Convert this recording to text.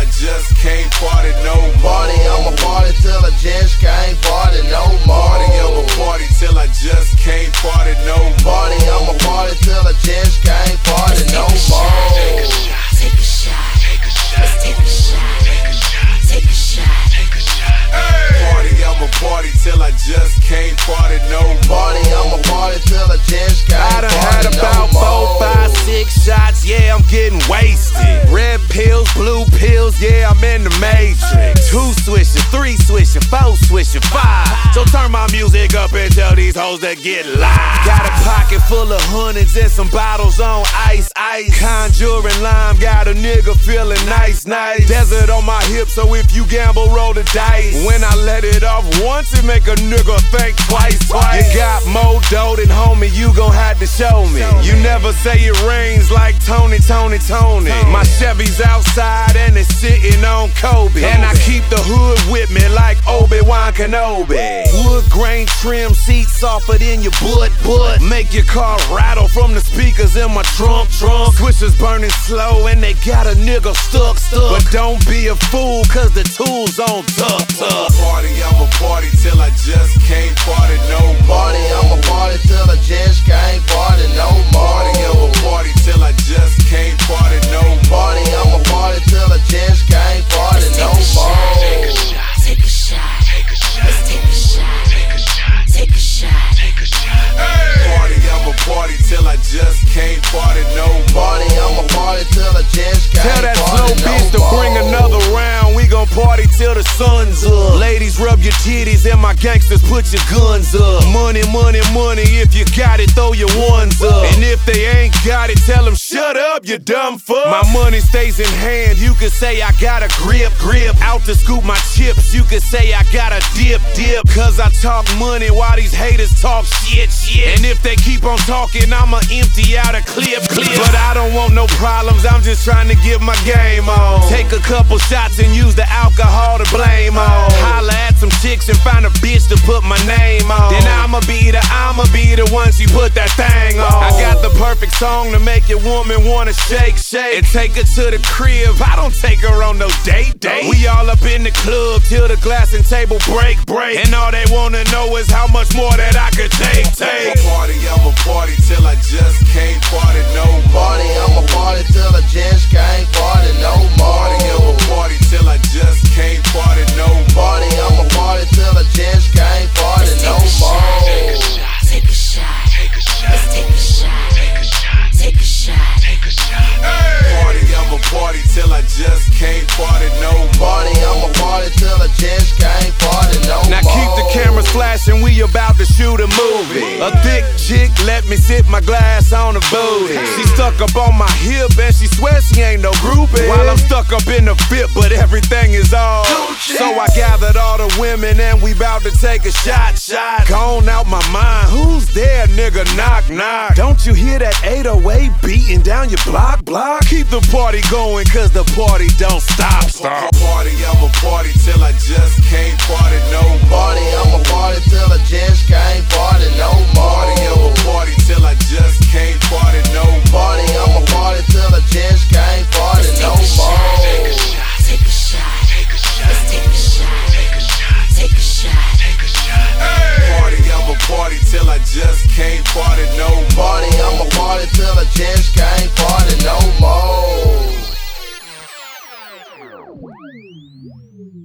I just can't party no more. Party, I'ma party till I just can't party no more. Party, I'ma party till I just can't party no more. Party, I'ma party till I just can't party no more. Take a shot, take a shot, take a shot. Let's take a shot, take a shot, take a shot, take a shot. Party, I'ma party till I just can't party no more. Party, I'ma party till I just can't I done party had no about more. 4, 5, 6 shots, yeah, I'm getting wasted. Red pills, blue pills, yeah, I'm in the matrix. 2 swishing, 3 swishing, 4 swishing, 5. So turn my music up and tell these hoes to get live. Got a pocket full of hundreds and some bottles on ice, ice. Conjuring lime, got a nigga feeling nice, nice. Desert on my hip, so if you gamble, roll the dice. When I let it off once, it make a nigga think twice, twice. You got more dough than homie, you gon' have to show me. You never say it rains like Tony, Tony, Tony. My Chevy's outside and it's sitting on Kobe. And I keep the hood with me like Obi-Wan Kenobi. Wood grain trim seats softer than your butt. Make your car rattle from the speakers in my trunk. Swishers burning slow and they got a nigga stuck. But don't be a fool, cause the tool's on tuck. Party, I'ma party till I just can't party no more. Party, I'ma party till I just can't party no more. Party, I'ma party till I just can't party no more. Party, I'ma party till I just can't party no more. Take a shot, take a shot, take a shot. Let's take a shot, take a shot, take a shot, take a shot. Party, I'ma party till I just can't party no more. Party, I'ma party till I just can't Tell that party slow no bitch to more. bring another round. We gon' party till the sun's up. Ladies, rub your titties and my gangsters put your guns up. Money, money, money. If you got it, throw your ones up. And if they ain't got it, tell them shut up, you dumb fuck. My money stays in hand. You could say I got a grip. Out to scoop my chips. You could say I got a dip. Cause I talk money while these haters talk shit. And if they keep on talking, I'ma empty out a clip. But I don't want no problems. I'm just trying to get my game on. Take a couple shots and use the alcohol to blame on. Holla at some chicks and find a bitch to put my name on. Then I'ma be the one she put that thing on. I got the perfect song to make your woman wanna shake. And take her to the crib. I don't take her on no date. We all up in the club till the glass and table break. And all they wanna know is how much more that I could take. Party, I'ma party till I just can't party no more. Party, I'ma party till I just can't party no more. Party, I'ma party till I just can't party no more. Party, I'ma party till I just can't party no more. Take a shot, take a shot, take a shot. Let's take a shot, take a shot, take a shot, take a shot. Party, I'ma party till I just can't party no more. Party, I'ma party till I just can't party no more. Now keep the cameras flashing, we about to shoot a movie. A thick chick let me sip my glass on the booty. She stuck up on my hip and she swears she ain't no groupie. While I'm stuck up in the fit, but everything is all. So I gathered all the women and we bout to take a shot. Gone out my mind, who's there, nigga? Knock, knock. Don't you hear that 808 beating down your block? Keep the party going, cause the party don't stop. Party, I'ma party till I just can't party no more. Party, I'ma party till I just can't party no more. Party, I'ma party till I just can't party no more. Party, I'ma party till I just can't party no more. Take a shot, take a shot, take a shot. Let's take a shot, take a shot, take a shot, take a shot. Party, I'ma party till I just can't party no more. Party, I'ma party till I just can't party no more.